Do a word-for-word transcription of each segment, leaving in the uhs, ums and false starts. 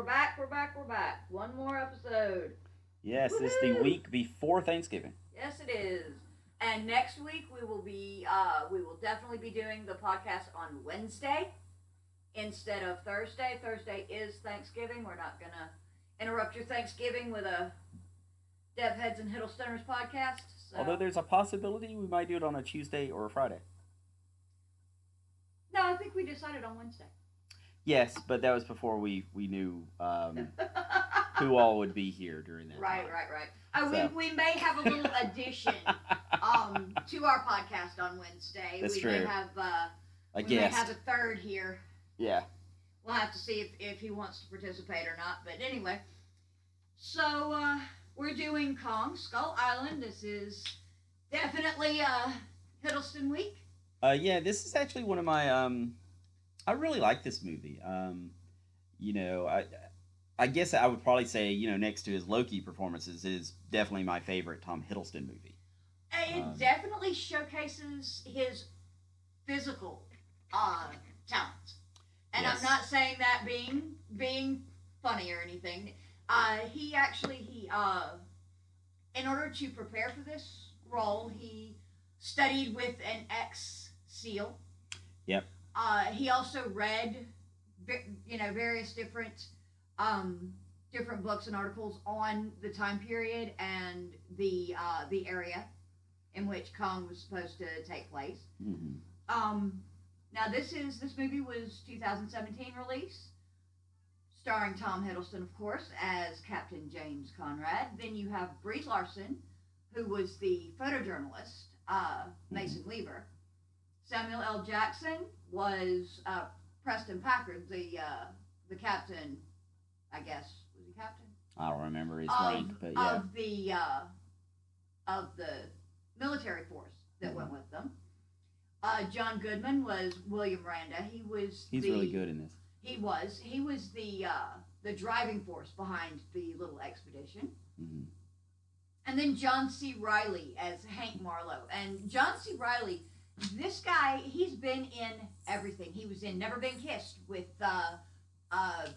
back, we're back, we're back. One more episode. Yes, it's the Woohoo! week before Thanksgiving. Yes, it is. And next week we will be, uh, we will definitely be doing the podcast on Wednesday instead of Thursday. Thursday is Thanksgiving. We're not gonna interrupt your Thanksgiving with a Dev Heads and Hiddlestoners podcast. So. Although there's a possibility we might do it on a Tuesday or a Friday. No, I think we decided on Wednesday. Yes, but that was before we we knew um, who all would be here during that. Right, time. right, right. Uh, So. we, we may have a little addition um, to our podcast on Wednesday. That's we true. may have uh, I we guess. may have a third here. Yeah. We'll have to see if, if he wants to participate or not. But anyway, so uh, we're doing Kong Skull Island. This is definitely uh, Hiddleston week. Uh, yeah, this is actually one of my. Um, I really like this movie. Um, you know, I, I guess I would probably say, you know, next to his Loki performances, it is definitely my favorite Tom Hiddleston movie. It Um, definitely showcases his physical uh, talents, and Yes. I'm not saying that being being funny or anything. Uh, he actually he uh, in order to prepare for this role, he studied with an ex SEAL. Yep. Uh, he also read, you know, various different um, different books and articles on the time period and the uh, the area in which Kong was supposed to take place. hmm Um, now this is this movie was two thousand seventeen release, starring Tom Hiddleston, of course, as Captain James Conrad. Then you have Brie Larson, who was the photojournalist, uh, Mason Weaver. Samuel L. Jackson was uh, Preston Packard, the uh, the captain. I guess was he captain I don't remember his of, rank, but yeah. of the uh, of the military force that Mhm. went with them. Uh, John Goodman was William Randa. He was He's the, really good in this. He was he was the uh, the driving force behind the little expedition. hmm And then John C. Riley as Hank Marlowe. And John C. Riley, this guy, he's been in everything. He was in Never Been Kissed with, uh, uh,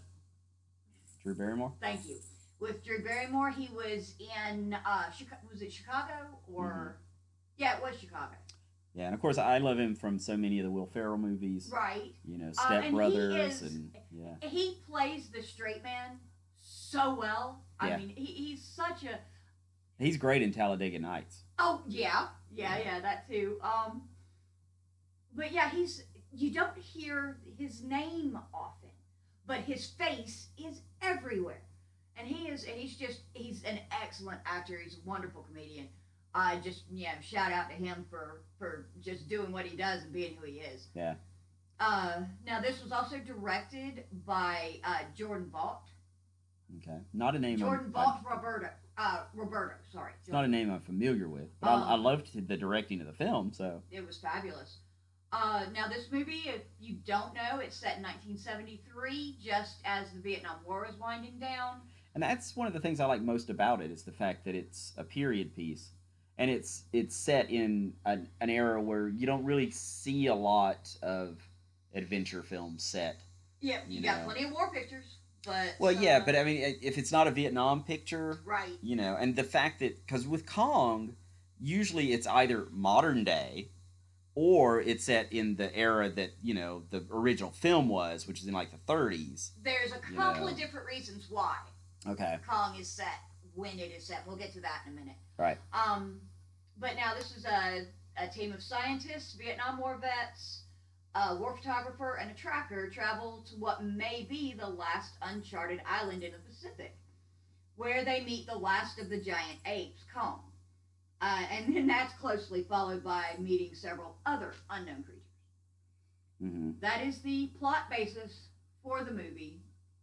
Drew Barrymore? thank you, with Drew Barrymore. He was in, uh, Chicago, was it Chicago? Or, yeah, it was Chicago. Yeah, and of course I love him from so many of the Will Ferrell movies. Right. You know, Uh, Step and he Brothers is- and yeah. He plays the straight man so well. I Yeah. mean, he, he's such a, He's great in Talladega Nights. oh, yeah, yeah, yeah, that too. Um, but yeah, he's, you don't hear his name often, but his face is everywhere. And he is, and he's just, he's an excellent actor. He's a wonderful comedian. I uh, just, yeah, shout out to him for, for just doing what he does and being who he is. Yeah. Uh, now, this was also directed by uh, Jordan Vaught. Okay. Not a name Jordan I'm, Vaught Roberto. Uh, Roberto, sorry. It's not a name I'm familiar with, but Uh, I, I loved the directing of the film, so. It was fabulous. Uh, now, this movie, if you don't know, it's set in nineteen seventy-three, just as the Vietnam War is winding down. And that's one of the things I like most about it is the fact that it's a period piece, and it's it's set in an, an era where you don't really see a lot of adventure films set. Yep, you, You got know. plenty of war pictures, but Well, yeah, uh, but I mean, if it's not a Vietnam picture, right, you know, and the fact that because with Kong, usually it's either modern day, or it's set in the era that you know the original film was, which is in like the thirties. there's a you couple know. of different reasons why Okay. Kong is set when it is set. We'll get to that in a minute. Right. Um, but now this is a, a team of scientists, Vietnam War vets, a war photographer, and a tracker travel to what may be the last uncharted island in the Pacific, where they meet the last of the giant apes, Kong. Uh, and then that's closely followed by meeting several other unknown creatures. Mm-hmm. That is the plot basis for the movie.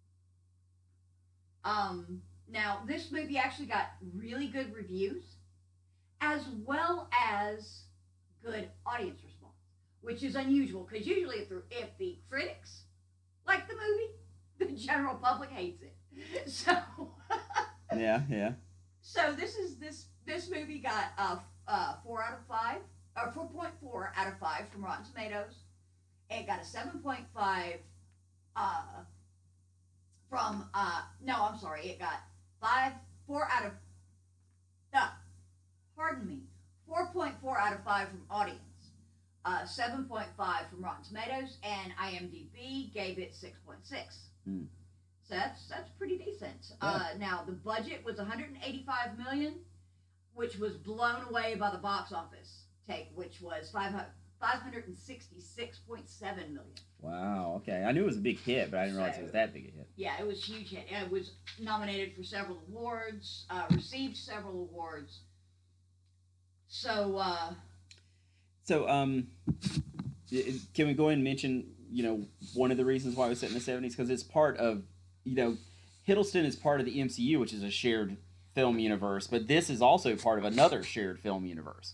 Um, now, this movie actually got really good reviews, as well as good audience response, which is unusual because usually if the, if the critics like the movie, the general public hates it. So, Yeah, yeah. so this is this this movie got a uh, four out of five, or four point four out of five from Rotten Tomatoes. It got a seven point five uh, from uh no, I'm sorry, it got five four out of uh, pardon me, four point four out of five from audience, uh, seven point five from Rotten Tomatoes, and IMDb gave it six point six. Mm. So that's that's pretty decent. Yeah. Uh, now the budget was one hundred eighty-five million, which was blown away by the box office take, which was five hundred sixty-six point seven million. Wow. Okay, I knew it was a big hit, but I didn't realize So, it was that big a hit. Yeah, it was a huge hit. It was nominated for several awards, uh, received several awards. So, uh, So, um, can we go ahead and mention, you know, one of the reasons why it was set in the seventies? Because it's part of, you know, Hiddleston is part of the M C U, which is a shared film universe, but this is also part of another shared film universe.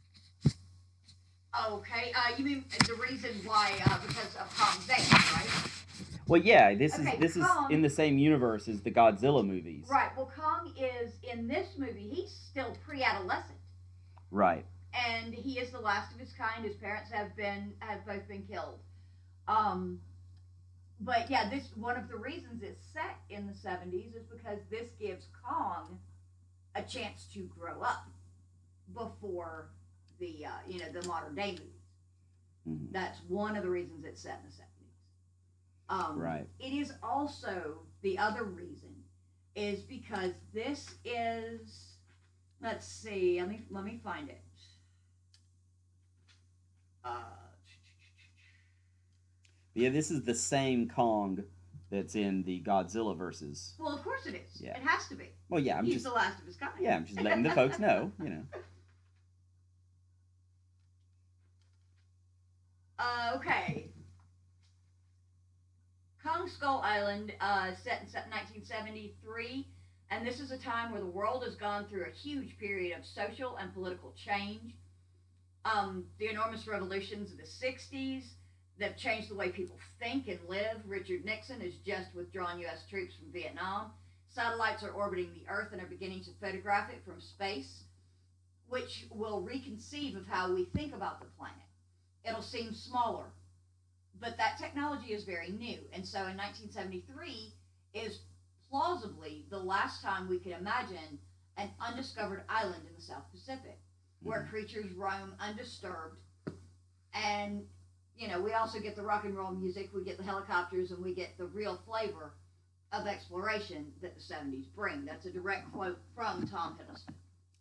okay, uh, you mean the reason why, uh, because of Kong Vance, right? Well, yeah, this Okay, is this Kong- is in the same universe as the Godzilla movies. Right, well, Kong is, in this movie, he's still pre-adolescent. Right. And he is the last of his kind. His parents have been, have both been killed. Um, but yeah, this, one of the reasons it's set in the seventies is because this gives Kong a chance to grow up before the, uh, you know, the modern day movies. Mhm. That's one of the reasons it's set in the seventies. Um, Right. It is also, the other reason is because this is, let's see, let me, let me find it. Uh, Yeah, this is the same Kong that's in the Godzilla versus. well, of course it is. Yeah. It has to be. Well, yeah, I'm He's just the last of his kind. yeah, I'm just letting the folks know, you know. Uh, okay. Kong Skull Island, uh, set in nineteen seventy-three, and this is a time where the world has gone through a huge period of social and political change. Um, the enormous revolutions of the sixties that have changed the way people think and live. Richard Nixon has just withdrawn U S troops from Vietnam. Satellites are orbiting the Earth and are beginning to photograph it from space, which will reconceive of how we think about the planet. It'll seem smaller, but that technology is very new. And so in nineteen seventy-three is plausibly the last time we could imagine an undiscovered island in the South Pacific where Mhm. creatures roam undisturbed. And, you know, we also get the rock and roll music, we get the helicopters, and we get the real flavor of exploration that the seventies bring. That's a direct quote from Tom Hiddleston.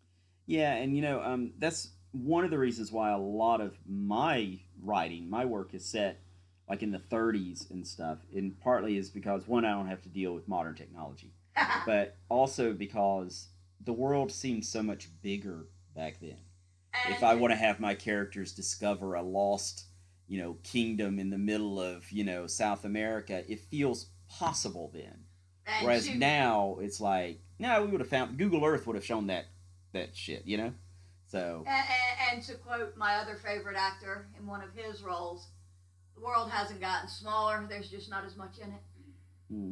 Yeah, and you know, um, that's one of the reasons why a lot of my writing, my work is set like in the thirties and stuff. And partly is because one, I don't have to deal with modern technology, but also because the world seemed so much bigger back then. And If I want to have my characters discover a lost, you know, kingdom in the middle of, you know, South America, it feels possible then. and Whereas to- now it's like, no, we would have found Google Earth would have shown that that shit, you know. So And, and, and to quote my other favorite actor in one of his roles, the world hasn't gotten smaller, there's just not as much in it. hmm.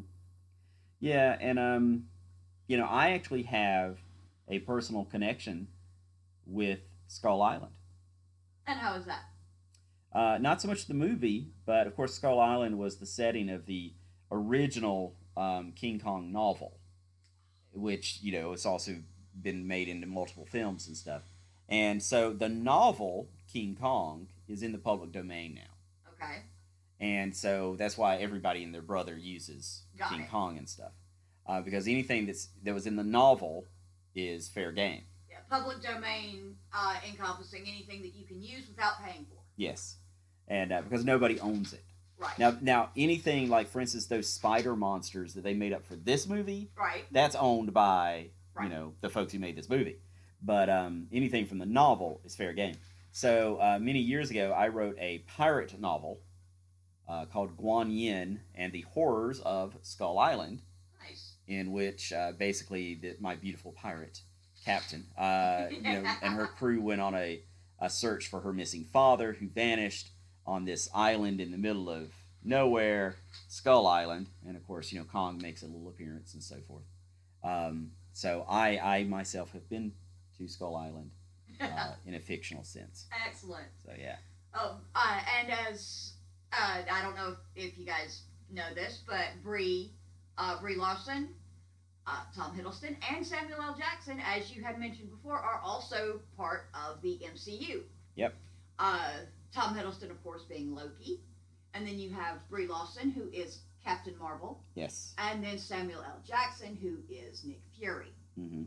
Yeah, and um, you know, I actually have a personal connection with Skull Island. And how is that? Uh, not so much the movie, but of course, Skull Island was the setting of the original um, King Kong novel, which, you know, it's also been made into multiple films and stuff. And so the novel King Kong is in the public domain now. Okay. And so that's why everybody and their brother uses Got King it. Kong and stuff, uh, because anything that's that was in the novel is fair game. Yeah, public domain uh, encompassing anything that you can use without paying for. Yes, and uh, because nobody owns it. Right. Now, now anything like, for instance, those spider monsters that they made up for this movie, Right. that's owned by Right. you know the folks who made this movie. But um, anything from the novel is fair game. So uh, many years ago, I wrote a pirate novel uh, called Guan Yin and the Horrors of Skull Island, Nice. in which uh, basically the, my beautiful pirate captain, uh, you know, and her crew went on a, a search for her missing father, who vanished on this island in the middle of nowhere, Skull Island, and of course, you know, Kong makes a little appearance and so forth. Um, so I, I myself have been to Skull Island uh, in a fictional sense. Excellent. So yeah. Oh, uh, and as uh, I don't know if you guys know this, but Bree Uh, Brie Larson, uh, Tom Hiddleston, and Samuel L. Jackson, as you had mentioned before, are also part of the M C U. Yep. Uh, Tom Hiddleston, of course, being Loki. And then you have Brie Larson, who is Captain Marvel. Yes. And then Samuel L. Jackson, who is Nick Fury. Mm-hmm.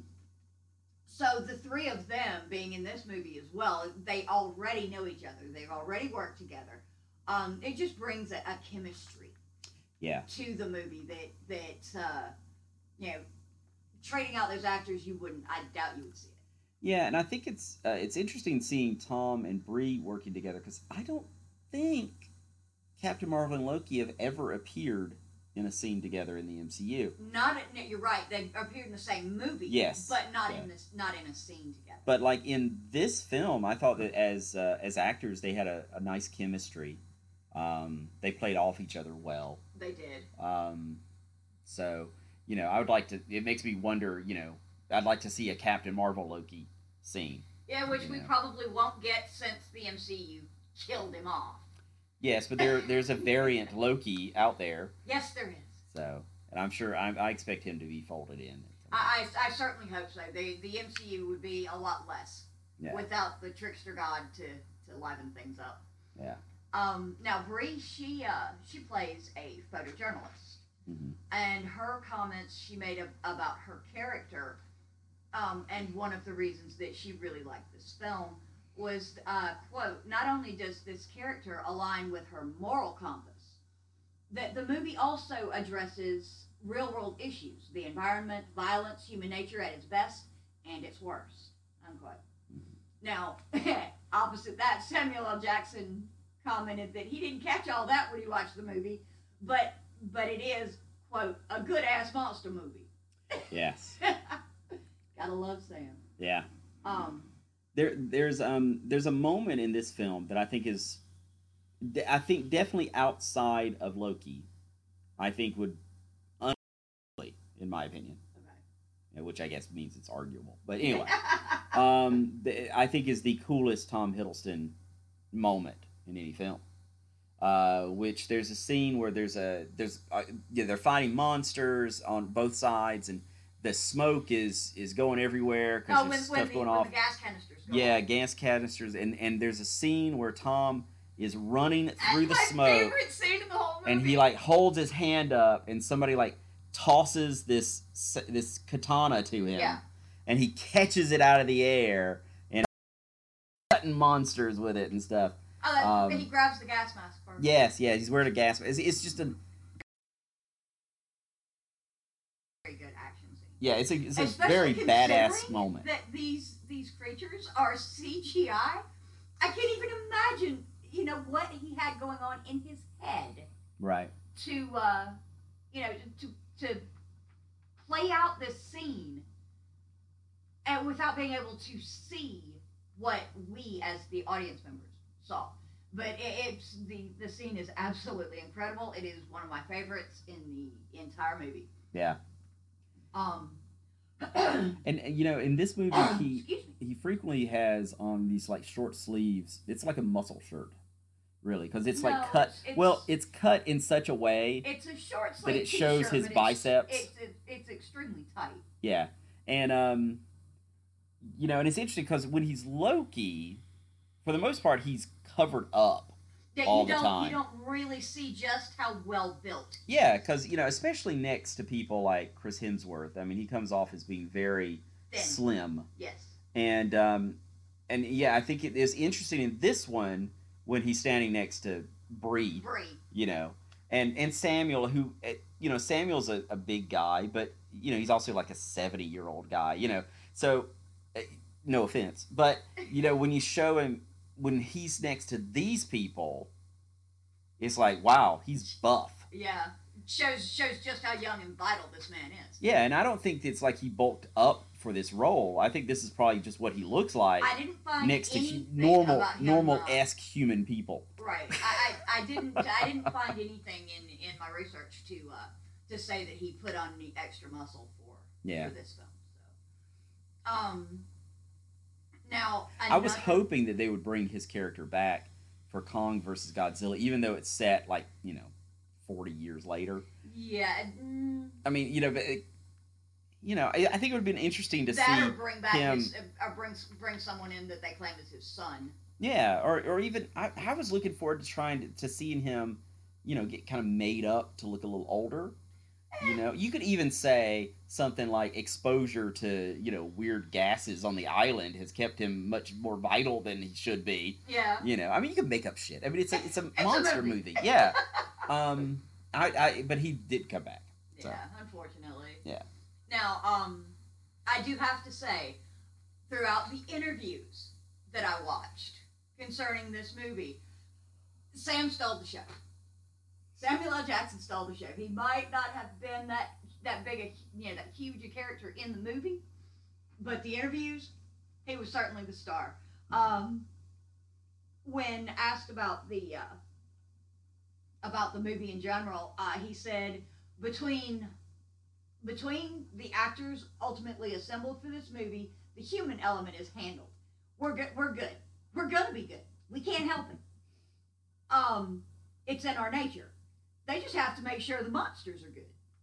So the three of them being in this movie as well, they already know each other. They've already worked together. Um, it just brings a, a chemistry yeah. to the movie that, that uh, you know, trading out those actors, you wouldn't, I doubt you would see it. Yeah, and I think it's uh, it's interesting seeing Tom and Brie working together, because I don't think Captain Marvel and Loki have ever appeared in a scene together in the M C U. Not, no, you're right. They appeared in the same movie. Yes, but not yeah. in this, not in a scene together. But like in this film, I thought that as uh, as actors, they had a, a nice chemistry. Um, they played off each other well. They did. Um, so you know, I would like to. It makes me wonder. You know, I'd like to see a Captain Marvel Loki scene. Yeah, which we know. probably won't get since the M C U killed him off. Yes, but there there's a variant Loki out there. Yes, there is. So, and I'm sure I, I expect him to be folded in. I, I, I certainly hope so. The the M C U would be a lot less yeah. without the trickster god to, to liven things up. Yeah. Um. Now Brie, she uh she plays a photojournalist, mm-hmm. and her comments she made a, about her character, um, and one of the reasons that she really liked this film was, uh, quote, not only does this character align with her moral compass, that the movie also addresses real-world issues, the environment, violence, human nature at its best and its worst, unquote. Mm-hmm. Now, opposite that, Samuel L. Jackson commented that he didn't catch all that when he watched the movie, but but it is, quote, a good-ass monster movie. Yes. Gotta love Sam. Yeah. Um... There, there's um, there's a moment in this film that I think is, I think definitely outside of Loki, I think would, unbelievably, in my opinion, okay. which I guess means it's arguable. But anyway, um, the, I think is the coolest Tom Hiddleston moment in any film. Uh, which there's a scene where there's a there's uh, yeah, they're fighting monsters on both sides, and the smoke is is going everywhere because oh, there's when, stuff when going the, off. When the gas canisters go yeah, off. gas canisters, and and there's a scene where Tom is running through That's the my smoke, favorite scene in the whole movie. and he like holds his hand up, and somebody like tosses this this katana to him, yeah. and he catches it out of the air and cutting monsters with it and stuff. Oh, that, um, he grabs the gas mask first. Yes, yeah, he's wearing a gas mask. It's, it's just a very good action scene. Yeah, it's a, it's a Especially very badass moment. That these these creatures are C G I. I can't even imagine, you know, what he had going on in his head. Right. To, uh, you know, to to play out this scene, and without being able to see what we as the audience members saw. But it, it's the the scene is absolutely incredible. It is one of my favorites in the entire movie. Yeah. Um. and, and you know, in this movie, he Excuse me. he frequently has on these like short sleeves. It's like a muscle shirt, really, because it's No, like cut. it's- it's- well, it's cut in such a way. It's a short sleeve But it shows t-shirt, his but it's- biceps. It's, it's it's extremely tight. Yeah, and um, you know, and it's interesting because when he's Loki, for the most part, he's covered up. Yeah, all you the don't time. you don't really see just how well built. Yeah, because you know, especially next to people like Chris Hemsworth. I mean, he comes off as being very Thin. slim. Yes. And um, and yeah, I think it is interesting in this one when he's standing next to Brie. Brie. You know, and and Samuel, who eh, you know, Samuel's a, a big guy, but you know, he's also like a seventy year old guy. You know, so eh, no offense, but you know, when you show him when he's next to these people, it's like, wow, he's buff. Yeah. Shows shows just how young and vital this man is. Yeah, and I don't think it's like he bulked up for this role. I think this is probably just what he looks like I didn't find next to anything hu- normal about him, normal uh, esque human people. Right. I, I, I didn't I didn't find anything in, in my research to uh, to say that he put on any extra muscle for, Yeah. for this film. So um now I was another- hoping that they would bring his character back for Kong versus Godzilla, even though it's set like, you know, forty years later. Yeah. Mm, I mean, you know, but it, you know, I, I think it would have been interesting to that see or bring back him. his, or bring bring someone in that they claim is his son. Yeah, or or even I, I was looking forward to trying to, to seeing him, you know, get kind of made up to look a little older. You know, you could even say something like exposure to, you know, weird gases on the island has kept him much more vital than he should be. Yeah. You know, I mean, you can make up shit. I mean, it's a it's a It's monster a movie. movie. Yeah. Um, I, I but he did come back. So. Yeah, unfortunately. Yeah. Now, um, I do have to say, throughout the interviews that I watched concerning this movie, Sam stole the show. Samuel L. Jackson stole the show. He might not have been that that big a you know that huge a character in the movie, but the interviews, he was certainly the star. Um, when asked about the uh, about the movie in general, uh, he said between between the actors ultimately assembled for this movie, the human element is handled. We're good. We're good. We're gonna be good. We can't help it. Um, it's in our nature. They just have to make sure the monsters are good.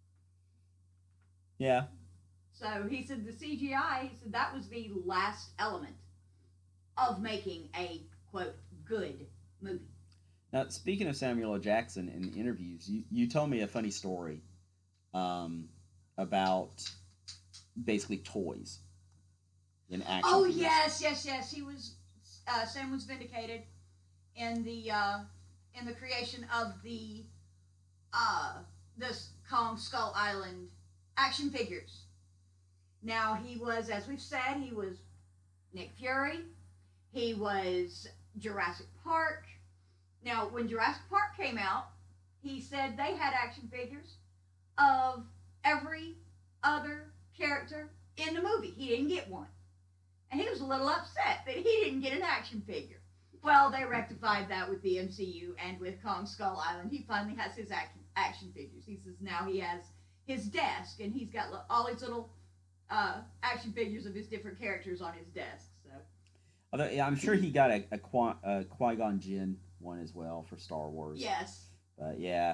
Yeah. So he said the C G I, he said that was the last element of making a, quote, good movie. Now, speaking of Samuel L. Jackson in the interviews, you, you told me a funny story um, about basically toys in action. Oh, figures. yes, yes, yes. He was, uh, Sam was vindicated in the, uh, in the creation of the Uh, this Kong Skull Island action figures. Now, he was, as we've said, he was Nick Fury. He was Jurassic Park. Now, when Jurassic Park came out, he said they had action figures of every other character in the movie. He didn't get one. And he was a little upset that he didn't get an action figure. Well, they rectified that with the M C U and with Kong Skull Island. He finally has his action action figures. He says now he has his desk, and he's got all these little uh, action figures of his different characters on his desk. So, although yeah, I'm sure he got a, a, Qui- a Qui-Gon Jinn one as well for Star Wars. yes. But yeah,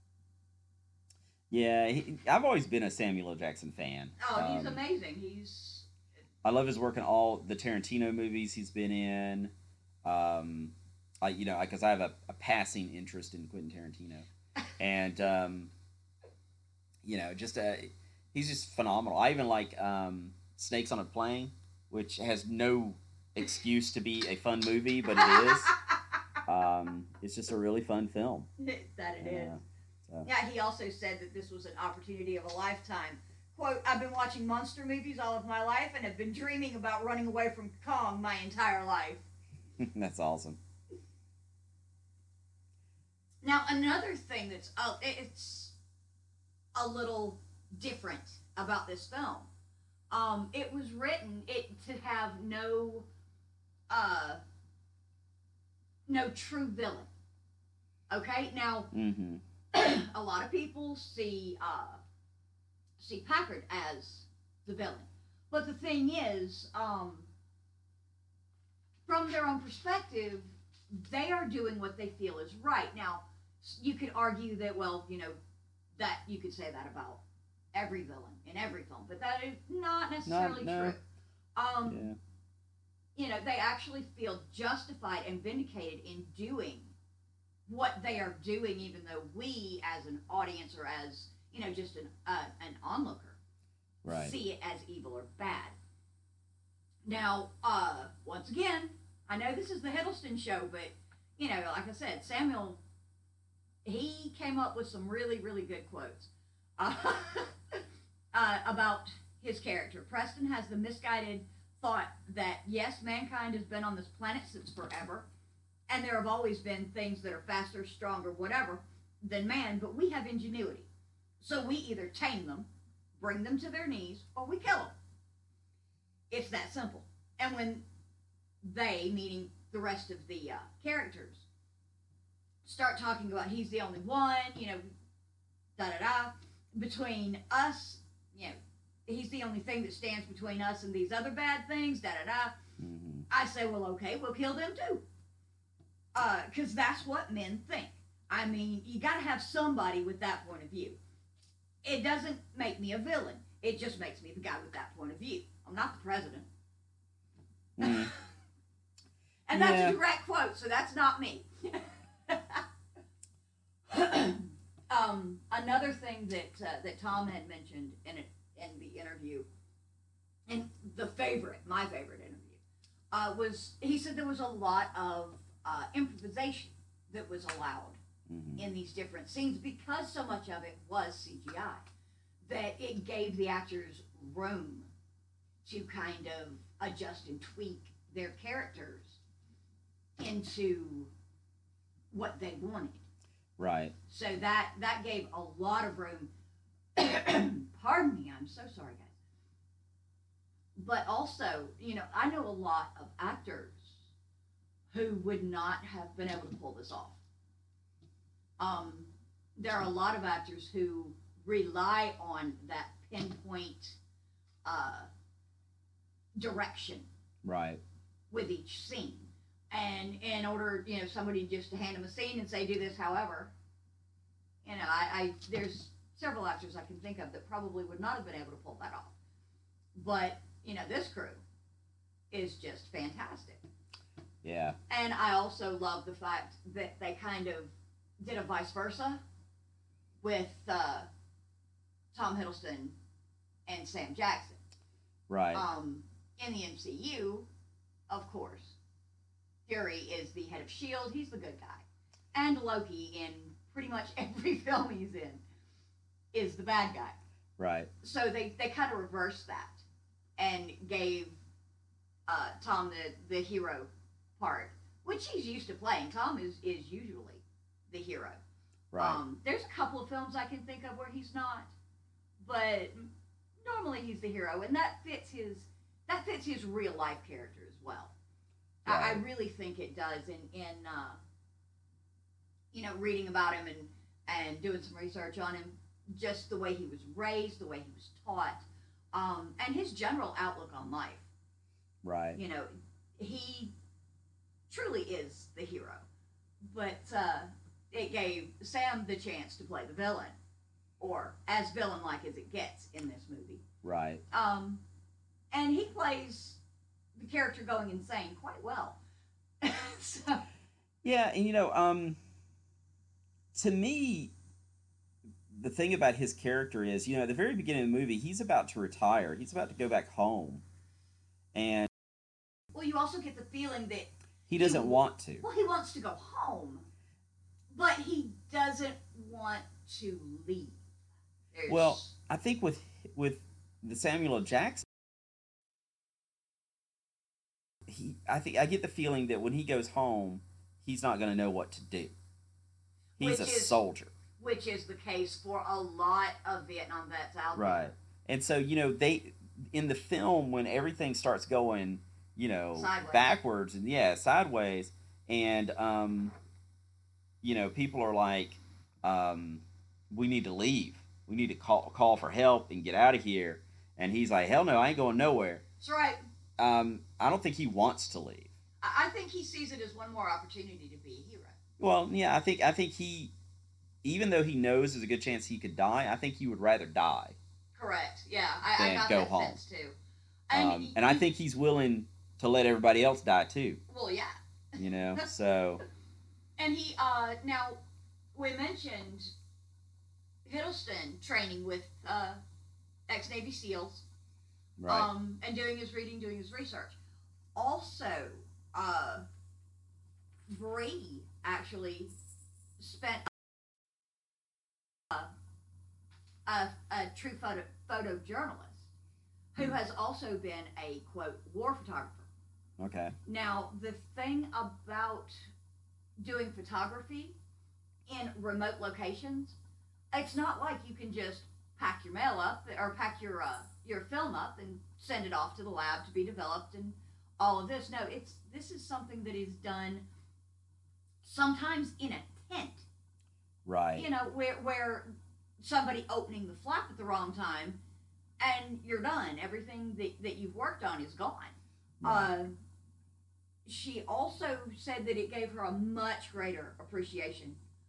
yeah, he, I've always been a Samuel L. Jackson fan. Oh, he's um, amazing. He's. I love his work in all the Tarantino movies he's been in. Um, I you know because I have a, a passing interest in Quentin Tarantino, and um, you know just uh, he's just phenomenal. I even like um, Snakes on a Plane, which has no excuse to be a fun movie, but it is. Um, it's just a really fun film. that it Yeah, is. so. Yeah, he also said that this was an opportunity of a lifetime. Quote, I've been watching monster movies all of my life and have been dreaming about running away from Kong my entire life. That's awesome. Now, another thing that's, uh, it's a little different about this film. Um, it was written it to have no, uh, no true villain. Okay, now Mm-hmm. a lot of people see uh, see Packard as the villain, but the thing is, um, from their own perspective, they are doing what they feel is right. Now, you could argue that, well, you know, that you could say that about every villain in every film, but that is not necessarily no. true. Um, Yeah. You know, they actually feel justified and vindicated in doing what they are doing, even though we, as an audience or as, you know, just an uh, an onlooker, Right. see it as evil or bad. Now, uh, once again, I know this is the Hiddleston show, but, you know, like I said, Samuel, he came up with some really, really good quotes uh, uh, about his character. Preston has the misguided thought that, yes, mankind has been on this planet since forever, and there have always been things that are faster, stronger, whatever, than man, but we have ingenuity. So we either tame them, bring them to their knees, or we kill them. It's that simple. And when they, meaning the rest of the uh, characters, start talking about he's the only one, you know, da-da-da, between us, you know, he's the only thing that stands between us and these other bad things, da-da-da, Mm-hmm. I say, well, okay, we'll kill them too. Because uh, that's what men think. I mean, you got to have somebody with that point of view. It doesn't make me a villain. It just makes me the guy with that point of view. I'm not the president. Mm. And that's Yeah. a direct quote, so that's not me. um, another thing that uh, that Tom had mentioned in it in the interview, and the favorite, my favorite interview, uh, was he said there was a lot of uh, improvisation that was allowed Mhm. in these different scenes because so much of it was C G I that it gave the actors room to kind of adjust and tweak their characters into what they wanted. Right. So that that gave a lot of room. Pardon me, I'm so sorry, guys. But also, you know, I know a lot of actors who would not have been able to pull this off. Um, there are a lot of actors who rely on that pinpoint uh, direction Right. with each scene. And in order, you know, somebody just to hand them a scene and say, do this however, you know, I, I there's several actors I can think of that probably would not have been able to pull that off. But, you know, this crew is just fantastic. Yeah. And I also love the fact that they kind of did a vice versa with uh, Tom Hiddleston and Sam Jackson. Right. Um, in the M C U, of course, Fury is the head of S H I E L D. He's the good guy. And Loki, in pretty much every film he's in, is the bad guy. Right. So they, they kind of reversed that and gave uh, Tom the, the hero part, which he's used to playing. Tom is, is usually the hero. Right. Um, there's a couple of films I can think of where he's not, but normally he's the hero, and that fits his that fits his real life character as well. I, I Right. really think it does. In in uh, you know, reading about him and and doing some research on him, just the way he was raised, the way he was taught, um, and his general outlook on life. Right. You know, he truly is the hero, but uh, it gave Sam the chance to play the villain, or as villain-like as it gets in this movie. Right. Um, and he plays the character going insane quite well. So, Yeah, and you know, um, to me, the thing about his character is, you know, at the very beginning of the movie, he's about to retire. He's about to go back home, and well, you also get the feeling that he doesn't He- want to. well, he wants to go home, but he doesn't want to leave. There's, Well, I think with with the Samuel L. Jackson, he, I think I get the feeling that when he goes home, he's not going to know what to do. He's Which a is- soldier. which is the case for a lot of Vietnam vets out there. Right. And so, you know, they in the film when everything starts going, you know, Sideways. backwards and yeah, sideways, and um, you know, people are like, um, we need to leave. We need to call call for help and get out of here. And he's like, hell no, I ain't going nowhere. That's right. Um, I don't think he wants to leave. I I think he sees it as one more opportunity to be a hero. Well, yeah, I think I think he, even though he knows there's a good chance he could die, I think he would rather die. Correct. Yeah, I, I Then got go that home. sense too. And, Um, and I think he's willing to let everybody else die too. well, yeah. You know, so And he uh now we mentioned Hiddleston training with uh, ex Navy SEALs, right, um, and doing his reading, doing his research. Also, uh, Bree actually spent a, a, a true photo photojournalist who has also been a quote war photographer. okay, Now, the thing about doing photography in remote locations, it's not like you can just pack your mail up or pack your uh, your film up and send it off to the lab to be developed and all of this. No, it's this is something that is done sometimes in a tent. right, You know, where where somebody opening the flap at the wrong time and you're done. Everything that, that you've worked on is gone. right. Uh, she also said that it gave her a much greater appreciation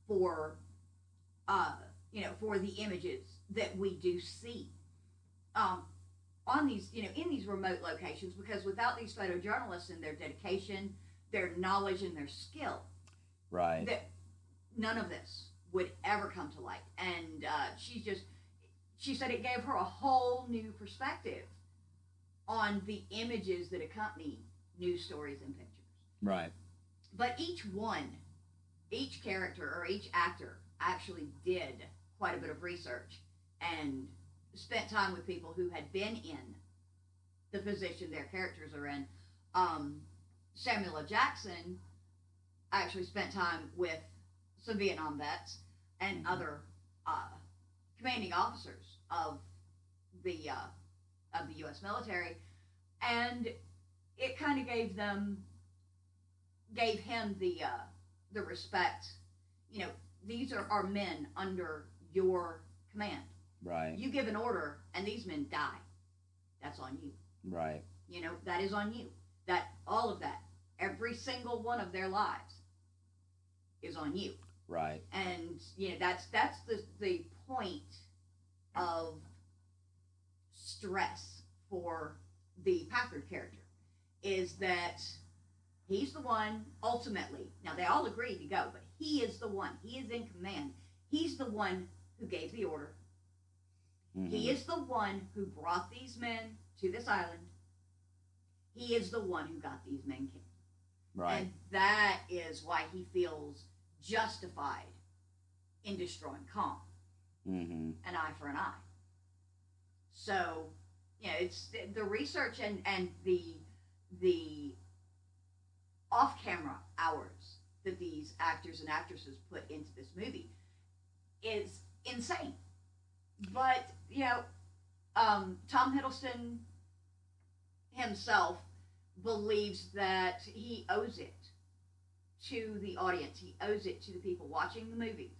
for, uh, you know, for the images that we do see. Um, on these, you know, in these remote locations, because without these photojournalists and their dedication, their knowledge, and their skill, Right. that none of this would ever come to light. And uh, she's just, she said it gave her a whole new perspective on the images that accompany news stories and pictures. Right. But each one, each character or each actor actually did quite a bit of research and spent time with people who had been in the position their characters are in. Um, Samuel L. Jackson actually spent time with some Vietnam vets and Mhm. other uh, commanding officers of the uh, of the U S military, and it kind of gave them gave him the uh, the respect. You know, these are our men under your command. Right. You give an order, and these men die. That's on you. Right. You know, that is on you. That all of that, every single one of their lives, is on you. Right. And you know, that's that's the the point of stress for the Packard character, is that he's the one ultimately. Now they all agree to go, but he is the one. He is in command. He's the one who gave the order. Mhm. He is the one who brought these men to this island. He is the one who got these men killed. Right. And that is why he feels justified in destroying Kong, Mm-hmm. an eye for an eye. So, you know, it's the, the research and, and the the off-camera hours that these actors and actresses put into this movie is insane. But, you know, um, Tom Hiddleston himself believes that he owes it to the audience. He owes it to the people watching the movies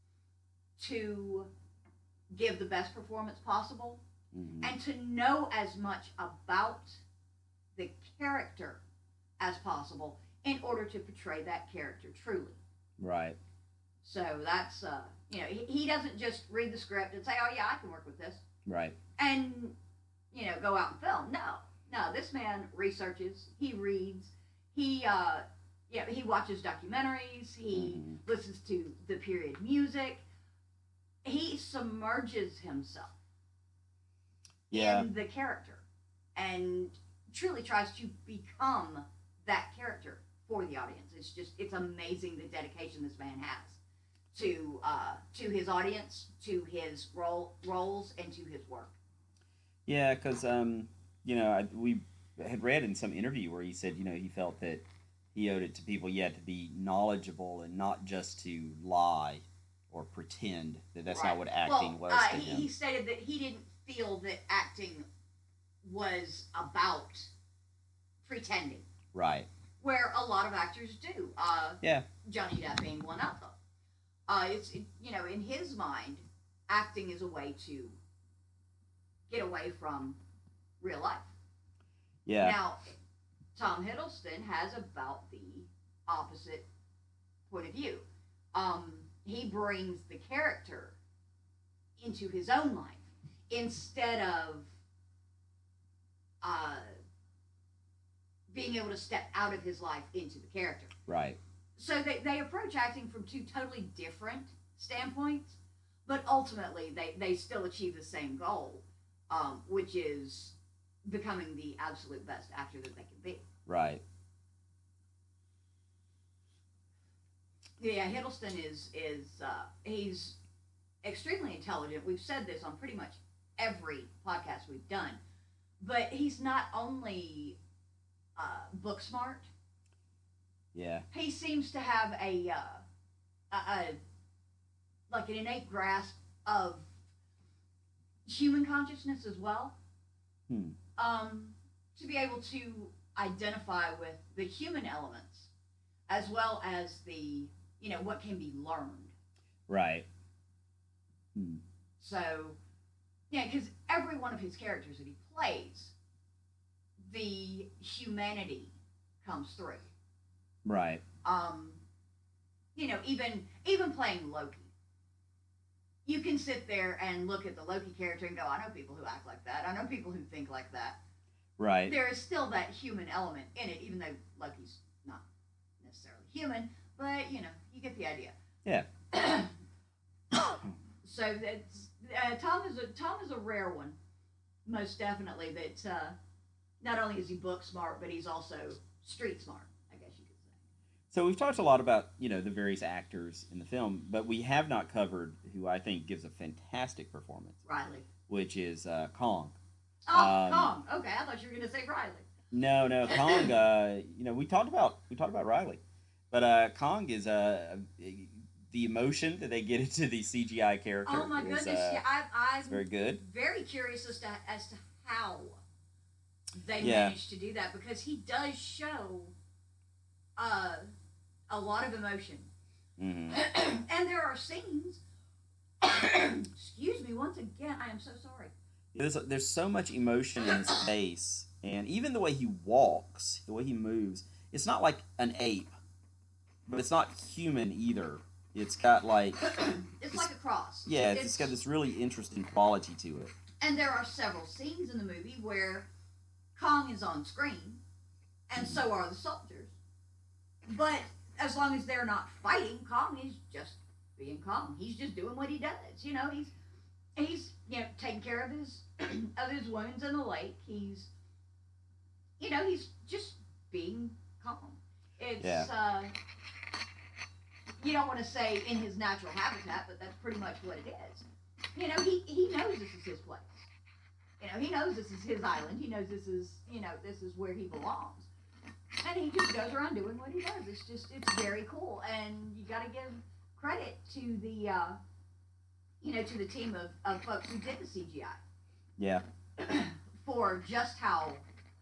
to give the best performance possible Mm-hmm. and to know as much about the character as possible in order to portray that character truly. Right. So that's, uh, you know, he, he doesn't just read the script and say, oh, yeah, I can work with this, Right. and, you know, go out and film. No. No, this man researches, he reads, he, uh, yeah, he watches documentaries, he Mhm. listens to the period music. He submerges himself Yeah. in the character and truly tries to become that character for the audience. It's just, it's amazing the dedication this man has to uh, to his audience, to his role roles, and to his work. Yeah, because um, you know, I, we had read in some interview where he said, you know, he felt that he owed it to people, yeah, to be knowledgeable and not just to lie or pretend that that's Right. not what acting well, was uh, to he, him. he stated that he didn't feel that acting was about pretending, Right. where a lot of actors do. Uh, Yeah. Johnny Depp being one of them. Uh, it's it, you know, in his mind, acting is a way to get away from real life. Yeah. Now, Tom Hiddleston has about the opposite point of view. Um, he brings the character into his own life instead of uh, being able to step out of his life into the character. Right. So they, they approach acting from two totally different standpoints, but ultimately they, they still achieve the same goal, um, which is becoming the absolute best actor that they can be. Right. Yeah, Hiddleston is is uh, he's extremely intelligent. We've said this on pretty much every podcast we've done, but he's not only uh, book smart. Yeah. He seems to have a, uh, a, a like an innate grasp of human consciousness as well. Hmm. Um, to be able to identify with the human elements as well as the, you know, what can be learned. Right. Hmm. So, yeah, because every one of his characters that he plays, the humanity comes through. Right. Um, you know, even even playing Loki, you can sit there and look at the Loki character and go, I know people who act like that. I know people who think like that. Right. There is still that human element in it, even though Loki's not necessarily human, but you know, you get the idea. Yeah. So that's uh, Tom is a Tom is a rare one, most definitely. That uh, not only is he book smart, but he's also street smart. I guess you could say. So we've talked a lot about, you know, the various actors in the film, but we have not covered who I think gives a fantastic performance, Riley. which is uh, Kong. Oh, Um, Kong. Okay, I thought you were going to say Riley. No, no, Kong. Uh, you know, we talked about we talked about Riley, but uh, Kong is uh, the emotion that they get into the C G I character. Oh my is, goodness! uh, Yeah, I, I'm very good. very curious as to as to how they Yeah. managed to do that, because he does show uh, a lot of emotion, hmm and there are scenes. Excuse me, once again, I am so sorry. There's there's so much emotion in his face, and even the way he walks, the way he moves. It's not like an ape, but it's not human either. It's got like It's like a cross. yeah, it's, it's got this really interesting quality to it. And there are several scenes in the movie where Kong is on screen, and so are the soldiers. But as long as they're not fighting, Kong is just being Kong. He's just doing what he does. You know, he's he's you know taking care of his of his wounds in the lake. He's you know he's just being Kong. It's Yeah. uh, you don't want to say in his natural habitat, but that's pretty much what it is. You know, he he knows this is his place. You know, he knows this is his island. He knows this is you know this is where he belongs. And he just goes around doing what he does. It's just, it's very cool. And you got to give credit to the, uh, you know, to the team of, of folks who did the C G Yeah. I for just how,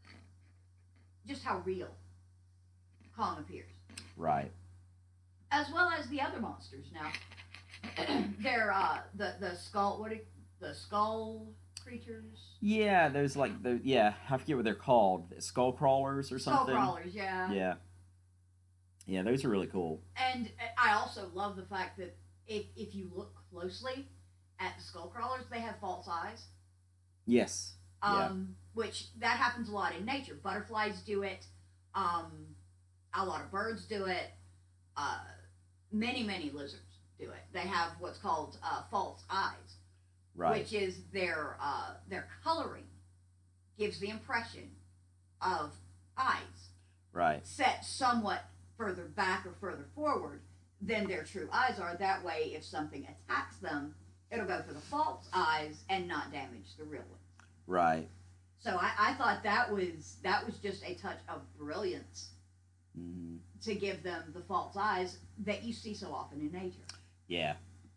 just how real Kong appears. Right. As well as the other monsters. Now, they're, uh, the, the skull, what are, the skull creatures? Yeah, there's like the yeah, I forget what they're called, skull crawlers or Skull something. crawlers, yeah. Yeah. Yeah, those are really cool. And I also love the fact that if, if you look closely at the skull crawlers, they have false eyes. Yes. Um, Yeah. Which that happens a lot in nature. Butterflies do it. Um, a lot of birds do it. Uh, many, many lizards do it. They have what's called uh, false eyes, Right. which is their uh, their coloring gives the impression of eyes Right. set somewhat further back or further forward than their true eyes are. That way, if something attacks them, it'll go for the false eyes and not damage the real ones. Right. So I, I thought that was that was just a touch of brilliance hmm to give them the false eyes that you see so often in nature. Yeah.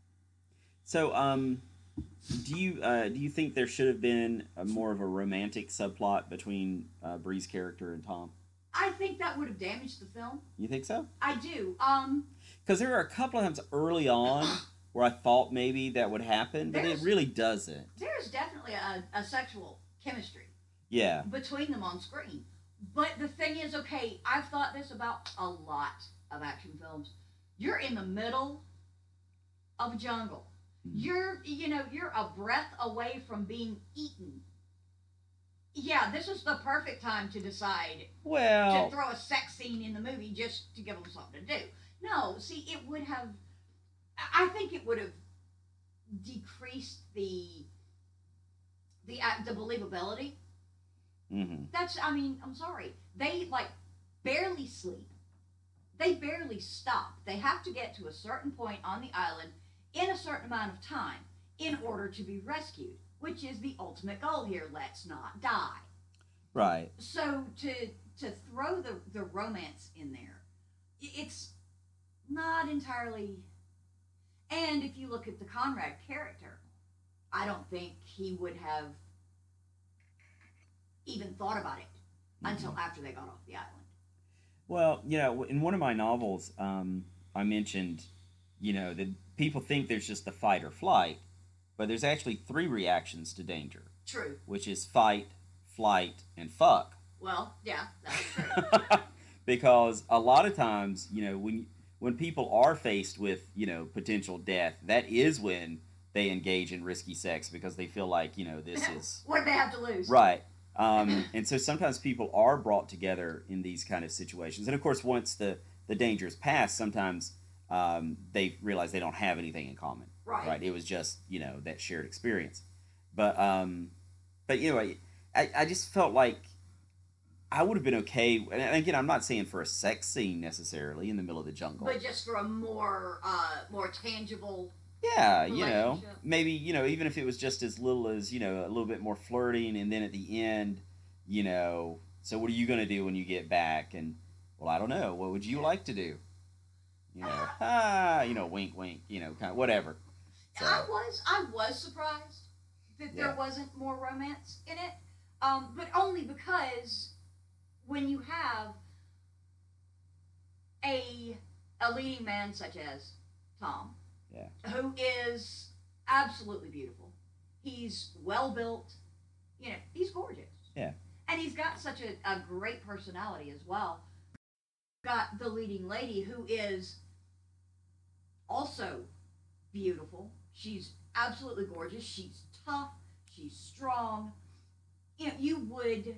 So, um, do you uh, do you think there should have been a more of a romantic subplot between uh, Bree's character and Tom? I think that would have damaged the film. You think so? I do. Um, Because there are a couple of times early on where I thought maybe that would happen, but it There's- really doesn't. there's definitely a, a sexual chemistry Yeah. between them on screen. But the thing is, okay, I've thought this about a lot of action films. You're in the middle of a jungle. You're, you know, you're a breath away from being eaten. Yeah, this is the perfect time to decide Well, to throw a sex scene in the movie just to give them something to do. No, see, it would have. I think it would have decreased the the the believability. hmm That's, I mean, I'm sorry. They, like, barely sleep. They barely stop. They have to get to a certain point on the island in a certain amount of time in order to be rescued, which is the ultimate goal here. Let's not die. right. So to to throw the, the romance in there, i- it's not entirely. And if you look at the Conrad character, I don't think he would have even thought about it until after they got off the island. Well, you know, in one of my novels, um, I mentioned, you know, that people think there's just the fight or flight, but there's actually three reactions to danger, True. which is fight, flight, and fuck. Well, yeah, that's true. Because a lot of times, you know, when when people are faced with, you know, potential death, that is when they engage in risky sex because they feel like, you know, this is What do they have to lose? right. Um, and so sometimes people are brought together in these kind of situations. And of course, once the, the danger is past, sometimes um, they realize they don't have anything in common. Right. Right. It was just, you know, that shared experience. But, um, but anyway, I, I just felt like I would have been okay. And again, I'm not saying for a sex scene necessarily in the middle of the jungle. But just for a more, uh, more tangible. Yeah, you know, maybe, you know, even if it was just as little as, you know, a little bit more flirting, and then at the end, you know, so what are you going to do when you get back? And, well, I don't know. What would you like to do? You know, ah, you know, wink, wink, you know, kind of whatever. So, I was, I was surprised that there Yeah. wasn't more romance in it, um, but only because when you have a a leading man such as Tom, Yeah. who is absolutely beautiful, he's well built, you know, he's gorgeous, Yeah. and he's got such a, a great personality as well. Got the leading lady who is also beautiful. She's absolutely gorgeous. She's tough. She's strong. You know, you would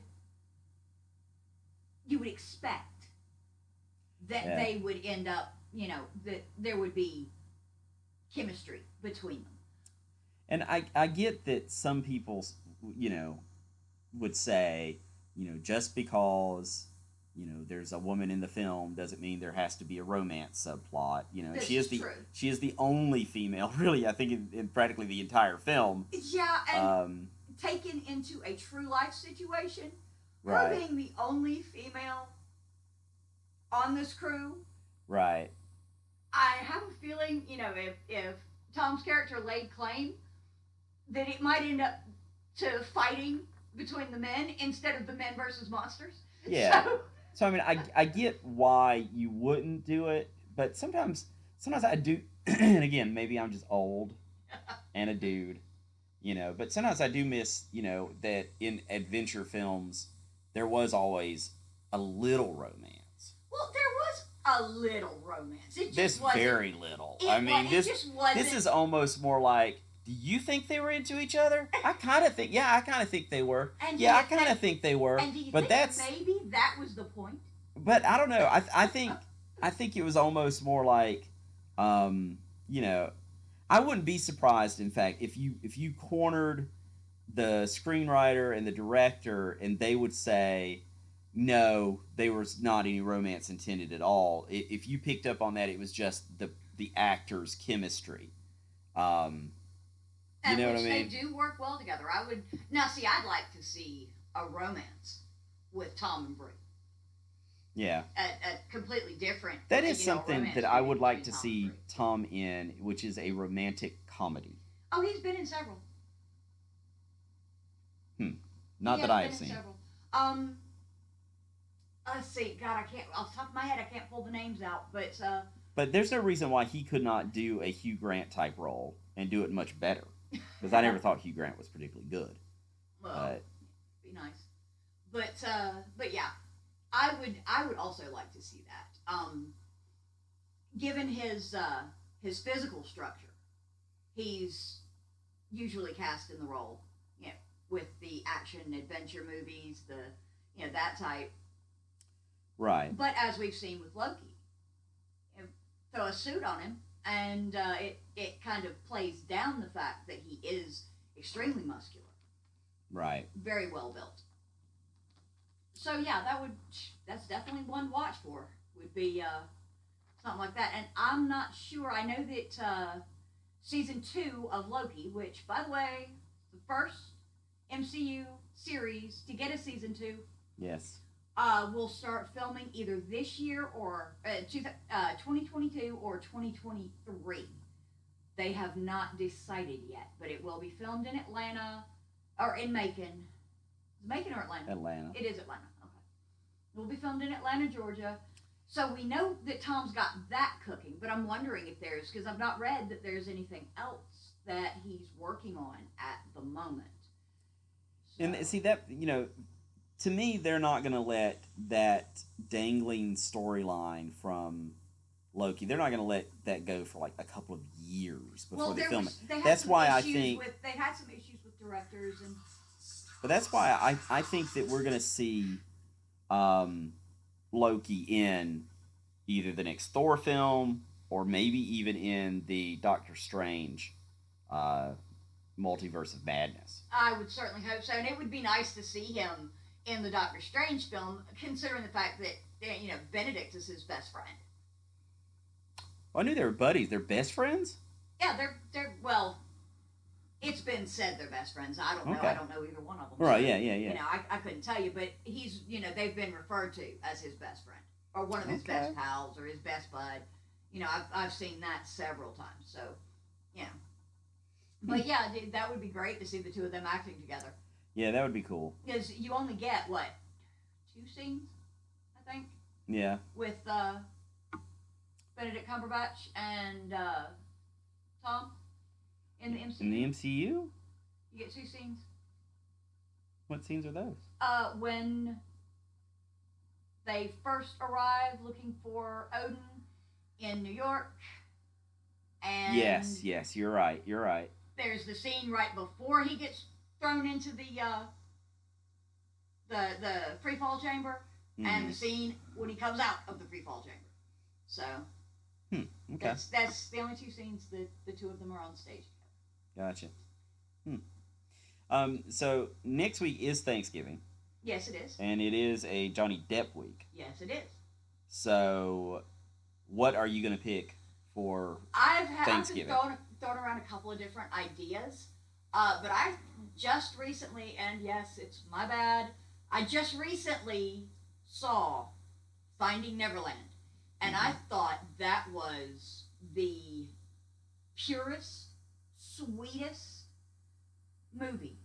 you would expect that Yeah. they would end up, you know, that there would be chemistry between them. And I, I get that some people, you know, would say, you know, just because, you know, there's a woman in the film doesn't mean there has to be a romance subplot. You know, This she is is the true. she is the only female, really, I think, in, in practically the entire film. Yeah, and Um, taken into a true life situation, her right, being the only female on this crew, right. I have a feeling, you know, if if Tom's character laid claim, that it might end up to fighting between the men instead of the men versus monsters. Yeah. So, So I mean, I I get why you wouldn't do it, but sometimes sometimes I do. And again, maybe I'm just old and a dude, you know. But sometimes I do miss, you know, that in adventure films there was always a little romance. well, there was a little romance. It just This wasn't. very little. It, I wa- mean, it this just wasn't. this is almost more like. Do you think they were into each other? I kind of think. Yeah, I kind of think they were. And do Yeah, you I kind of think- think they were. And do you But think that's. maybe that was the point? But I don't know. I I think I think it was almost more like, um, you know, I wouldn't be surprised. In fact, if you if you cornered the screenwriter and the director, and they would say, no, there was not any romance intended at all. I- If you picked up on that, it was just the the actors' chemistry. Um, You And know what which I mean? they do work well together. I would now see. I'd like to see a romance with Tom and Brie. yeah, A, a completely different. that is you know, something romance that I movie would like to between Tom see and Brie. Tom in, which is a romantic comedy. Oh, he's been in several. Not He that has I been have in seen. several. Um, let's see. God, I can't. Off the top of my head, I can't pull the names out. But uh, But there's no reason why he could not do a Hugh Grant type role and do it much better. Because I never thought Hugh Grant was particularly good. well, But be nice. But uh, but yeah, I would I would also like to see that. Um, given his uh, his physical structure, he's usually cast in the role, you know, with the action adventure movies, the you know that type. right, But as we've seen with Loki, you know, throw a suit on him, and uh, it it kind of plays down the fact that he is extremely muscular, right. very well built. So yeah, that would that's definitely one to watch for. Would be uh, something like that. And I'm not sure. I know that uh, season two of Loki, which by the way, the first M C U series to get a season two, Yes. uh, will start filming either this year or uh, two, uh, twenty twenty-two or twenty twenty-three. They have not decided yet, but it will be filmed in Atlanta or in Macon. Is it Macon or Atlanta? Atlanta. It is Atlanta. Okay. It will be filmed in Atlanta, Georgia. So we know that Tom's got that cooking, but I'm wondering if there's, because I've not read that there's anything else that he's working on at the moment. And So- see that, you know, to me, they're not going to let that dangling storyline from Loki. They're not going to let that go for like a couple of years before Well, they there film was, it. they had That's some why I issues think. with they had some issues with directors and But that's why I I think that we're going to see um, Loki in either the next Thor film or maybe even in the Doctor Strange uh, multiverse of madness. I would certainly hope so. And it would be nice to see him in the Doctor Strange film, considering the fact that you know Benedict is his best friend. Well, I knew they were buddies. They're best friends. Yeah, they're they're well. It's been said they're best friends. I don't know. Okay. I don't know either one of them. Right? So, Yeah. Yeah. Yeah. You know, I, I couldn't tell you, but he's you know they've been referred to as his best friend or one of his Okay. best pals or his best bud. You know, I've I've seen that several times. So, you know. But yeah, dude, that would be great to see the two of them acting together. Yeah, that would be cool. Because you only get what two scenes, I think, Yeah. with uh, Benedict Cumberbatch and uh, Tom in the M C U. In the M C U, You get two scenes. what scenes are those? Uh, when they first arrive looking for Odin in New York, and Yes. Yes. You're right. You're right. there's the scene right before he gets thrown into the uh, the the free fall chamber, Mhm. and the scene when he comes out of the free fall chamber. So Hmm. Okay. that's that's the only two scenes that the two of them are on stage. Gotcha. Hmm. Um. So next week is Thanksgiving, Yes, it is. and it is a Johnny Depp week. Yes, it is. So, what are you gonna pick for? I've had I've been Thanksgiving. throwing, throwing around a couple of different ideas, uh, but I just recently, and yes, it's my bad. I just recently saw Finding Neverland, and I thought that was the purest, sweetest movie.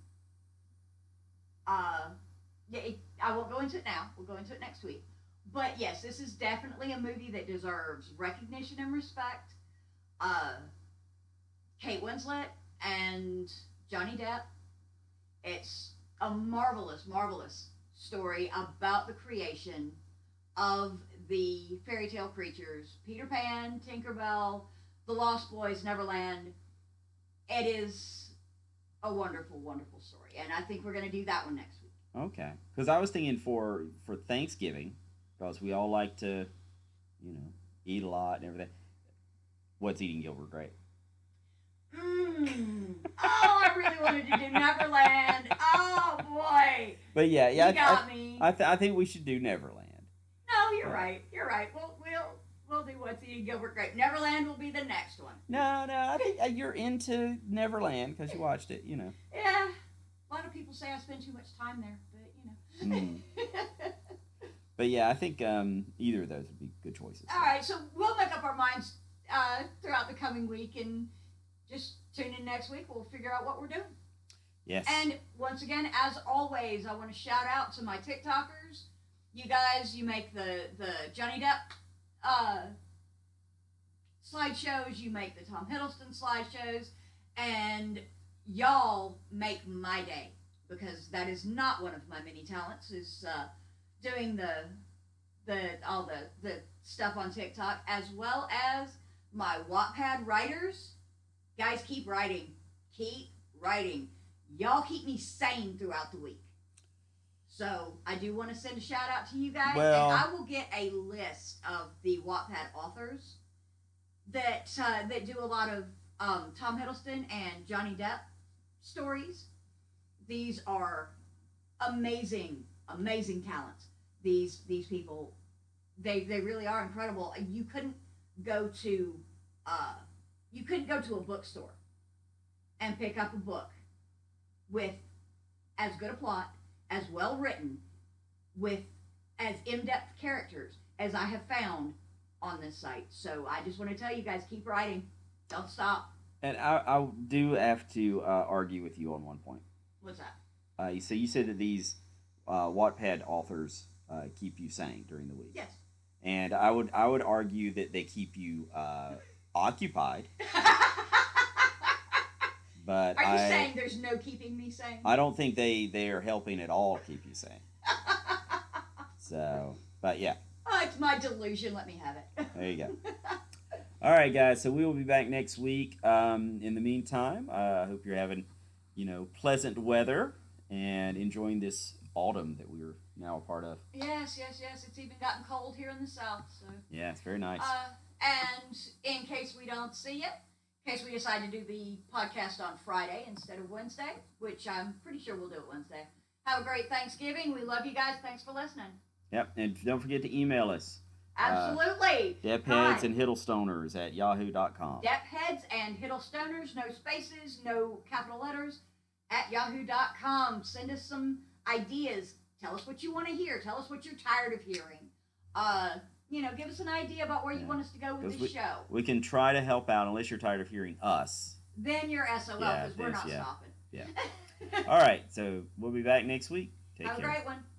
Uh, yeah, it, I won't go into it now. We'll go into it next week. But yes, this is definitely a movie that deserves recognition and respect. Uh, Kate Winslet and Johnny Depp. It's a marvelous, marvelous story about the creation of the fairy tale creatures Peter Pan, Tinkerbell, The Lost Boys, Neverland. It is a wonderful, wonderful story. And I think we're going to do that one next week. Okay, because I was thinking for for Thanksgiving, because we all like to, you know, eat a lot and everything. What's Eating Gilbert Grape? Mmm. Oh, I really wanted to do Neverland. Oh, boy. But yeah, yeah, You got I, me. I, I, th- I think we should do Neverland. No, you're right. You're right. We'll, we'll, we'll do What's Eating Gilbert Grape. Neverland will be the next one. No, no, I think uh, you're into Neverland because you watched it, you know. Yeah. A lot of people say I spend too much time there, but, you know. Mm. But yeah, I think um, either of those would be good choices. All right, so we'll make up our minds uh, throughout the coming week and just tune in next week. We'll figure out what we're doing. Yes. And once again, as always, I want to shout out to my TikTokers. You guys, you make the, the Johnny Depp uh, slideshows, you make the Tom Hiddleston slideshows, and y'all make my day, because that is not one of my many talents, is uh, doing the the all the, the stuff on TikTok, as well as my Wattpad writers. Guys, keep writing. Keep writing. Y'all keep me sane throughout the week. So I do want to send a shout out to you guys, Well- and I will get a list of the Wattpad authors that uh, that do a lot of um, Tom Hiddleston and Johnny Depp stories. These are amazing, amazing talents. These these people, they they really are incredible. You couldn't go to uh, you couldn't go to a bookstore and pick up a book with as good a plot, as well written, with as in-depth characters as I have found on this site. So I just want to tell you guys, keep writing. Don't stop. And I, I do have to uh, argue with you on one point. What's that? Uh, so you said that these uh, Wattpad authors uh, keep you sane during the week. Yes. And I would I would argue that they keep you uh, occupied. But Are you I saying there's no keeping me sane? I don't think they, they are helping at all keep you sane. So, but yeah, Oh, it's my delusion. Let me have it. there you go. All right, guys. So we will be back next week. Um, in the meantime, uh, I hope you're having, you know, pleasant weather and enjoying this autumn that we're now a part of. Yes, yes, yes. It's even gotten cold here in the south. So. Yeah, it's very nice. Uh, and in case we don't see you, in case we decide to do the podcast on Friday instead of Wednesday, which I'm pretty sure we'll do it Wednesday. Have a great Thanksgiving. We love you guys. Thanks for listening. Yep, and don't forget to email us. Absolutely. Uh, Depheads and Hiddlestoners at yahoo dot com. Depheads and Hiddlestoners, no spaces, no capital letters, at yahoo dot com. Send us some ideas. Tell us what you want to hear. Tell us what you're tired of hearing. Uh, you know, give us an idea about where you Yeah. want us to go with this we, show. We can try to help out unless you're tired of hearing us. Then you're S O L because Yeah, we're this- not yeah. stopping. Yeah. All right, so we'll be back next week. Take Have care. a great one.